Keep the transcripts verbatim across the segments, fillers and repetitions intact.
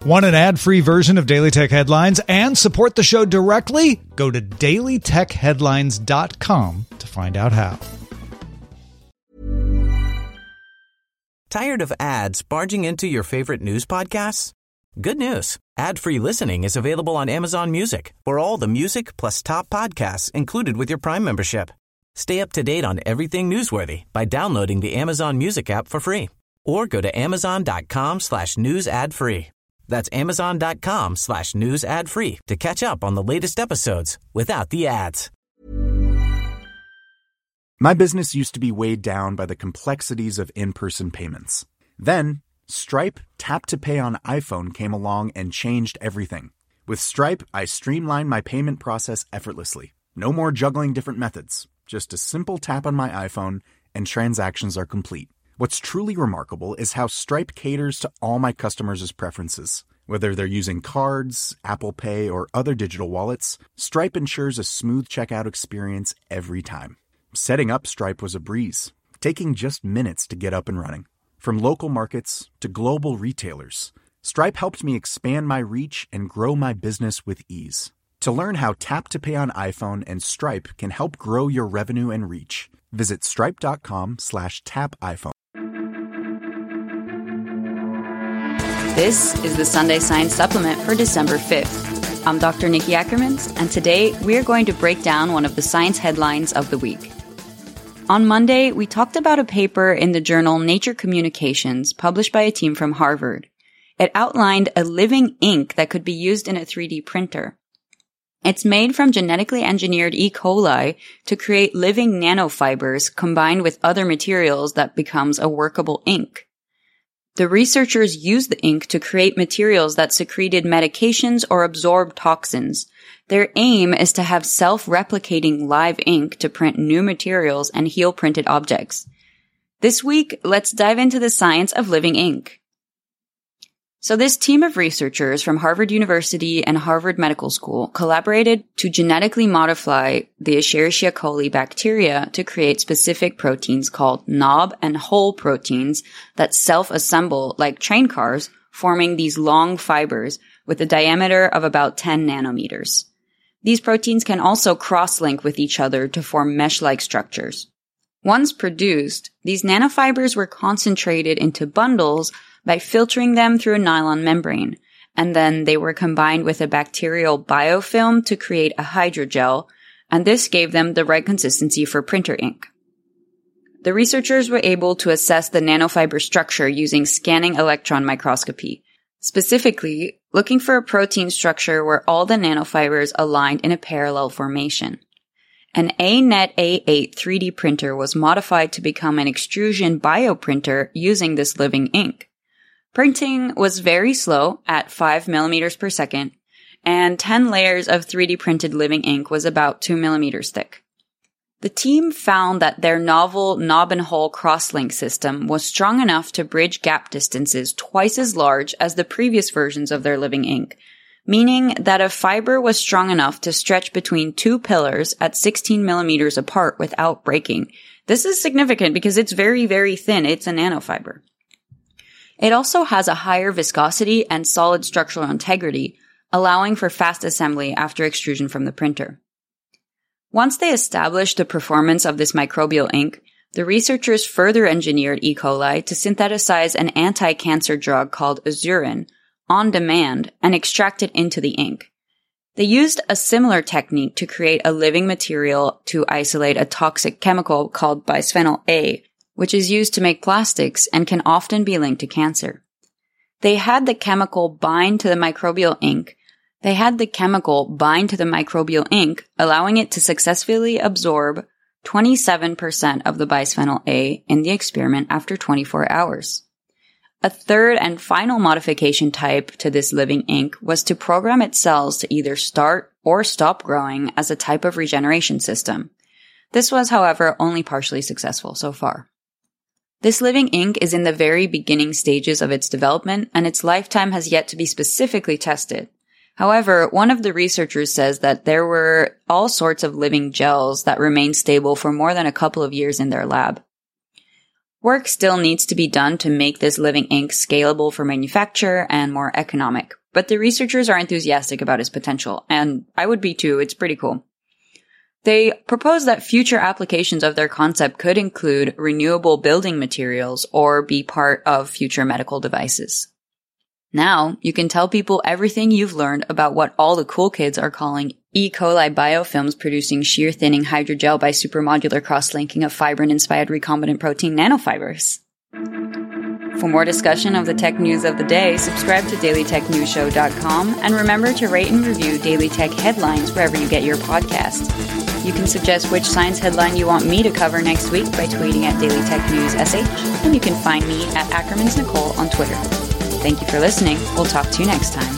Want an ad-free version of Daily Tech Headlines and support the show directly? Go to daily tech headlines dot com to find out how. Tired of ads barging into your favorite news podcasts? Good news. Ad-free listening is available on Amazon Music for all the music plus top podcasts included with your Prime membership. Stay up to date on everything newsworthy by downloading the Amazon Music app for free or go to amazon.com slash news ad free. That's amazon.com slash news ad free to catch up on the latest episodes without the ads. My business used to be weighed down by the complexities of in-person payments. Then, Stripe Tap to Pay on iPhone came along and changed everything. With Stripe, I streamlined my payment process effortlessly. No more juggling different methods. Just a simple tap on my iPhone and transactions are complete. What's truly remarkable is how Stripe caters to all my customers' preferences. Whether they're using cards, Apple Pay, or other digital wallets, Stripe ensures a smooth checkout experience every time. Setting up Stripe was a breeze, taking just minutes to get up and running. From local markets to global retailers, Stripe helped me expand my reach and grow my business with ease. To learn how Tap to Pay on iPhone and Stripe can help grow your revenue and reach, visit stripe.com slash tap iPhone. This is the Sunday Science Supplement for December fifth. I'm Doctor Nikki Ackermans, and today we are going to break down one of the science headlines of the week. On Monday, we talked about a paper in the journal Nature Communications published by a team from Harvard. It outlined a living ink that could be used in a three D printer. It's made from genetically engineered E. coli to create living nanofibers combined with other materials that becomes a workable ink. The researchers used the ink to create materials that secreted medications or absorbed toxins. Their aim is to have self-replicating live ink to print new materials and heal printed objects. This week, let's dive into the science of living ink. So this team of researchers from Harvard University and Harvard Medical School collaborated to genetically modify the Escherichia coli bacteria to create specific proteins called knob and hole proteins that self-assemble like train cars, forming these long fibers with a diameter of about ten nanometers. These proteins can also cross-link with each other to form mesh-like structures. Once produced, these nanofibers were concentrated into bundles by filtering them through a nylon membrane, and then they were combined with a bacterial biofilm to create a hydrogel, and this gave them the right consistency for printer ink. The researchers were able to assess the nanofiber structure using scanning electron microscopy, specifically looking for a protein structure where all the nanofibers aligned in a parallel formation. An A net A eight three D printer was modified to become an extrusion bioprinter using this living ink. Printing was very slow at five millimeters per second, and ten layers of three D printed living ink was about two millimeters thick. The team found that their novel knob and hole crosslink system was strong enough to bridge gap distances twice as large as the previous versions of their living ink, meaning that a fiber was strong enough to stretch between two pillars at sixteen millimeters apart without breaking. This is significant because it's very, very thin. It's a nanofiber. It also has a higher viscosity and solid structural integrity, allowing for fast assembly after extrusion from the printer. Once they established the performance of this microbial ink, the researchers further engineered E. coli to synthesize an anti-cancer drug called Azurin on demand and extract it into the ink. They used a similar technique to create a living material to isolate a toxic chemical called bisphenol A, which is used to make plastics and can often be linked to cancer. They had the chemical bind to the microbial ink. They had the chemical bind to the microbial ink, allowing it to successfully absorb twenty-seven percent of the bisphenol A in the experiment after twenty-four hours. A third and final modification type to this living ink was to program its cells to either start or stop growing as a type of regeneration system. This was, however, only partially successful so far. This living ink is in the very beginning stages of its development, and its lifetime has yet to be specifically tested. However, one of the researchers says that there were all sorts of living gels that remained stable for more than a couple of years in their lab. Work still needs to be done to make this living ink scalable for manufacture and more economic, but the researchers are enthusiastic about its potential, and I would be too. It's pretty cool. They propose that future applications of their concept could include renewable building materials or be part of future medical devices. Now, you can tell people everything you've learned about what all the cool kids are calling E. coli biofilms producing shear thinning hydrogel by supermodular cross-linking of fibrin-inspired recombinant protein nanofibers. For more discussion of the tech news of the day, subscribe to daily tech news show dot com and remember to rate and review Daily Tech Headlines wherever you get your podcasts. You can suggest which science headline you want me to cover next week by tweeting at DailyTechNewsSH, and you can find me at Ackerman's Nicole on Twitter. Thank you for listening. We'll talk to you next time.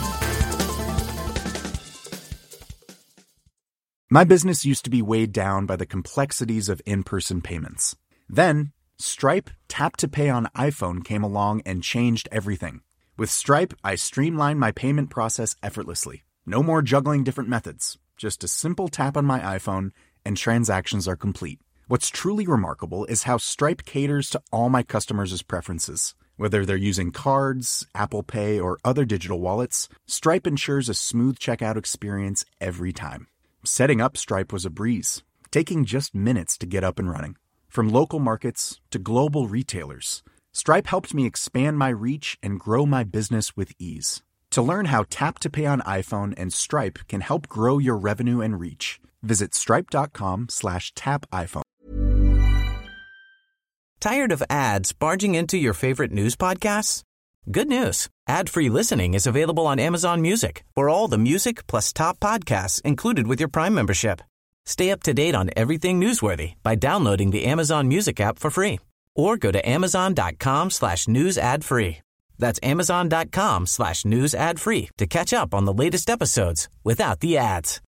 My business used to be weighed down by the complexities of in-person payments. Then, Stripe Tap to Pay on iPhone came along and changed everything. With Stripe, I streamlined my payment process effortlessly. No more juggling different methods. Just a simple tap on my iPhone and transactions are complete. What's truly remarkable is how Stripe caters to all my customers' preferences. Whether they're using cards, Apple Pay, or other digital wallets, Stripe ensures a smooth checkout experience every time. Setting up Stripe was a breeze, taking just minutes to get up and running. From local markets to global retailers, Stripe helped me expand my reach and grow my business with ease. To learn how Tap to Pay on iPhone and Stripe can help grow your revenue and reach, visit stripe.com slash tap iPhone. Tired of ads barging into your favorite news podcasts? Good news. Ad-free listening is available on Amazon Music for all the music plus top podcasts included with your Prime membership. Stay up to date on everything newsworthy by downloading the Amazon Music app for free or go to amazon.com slash news ad free. That's amazon.com slash news ad free to catch up on the latest episodes without the ads.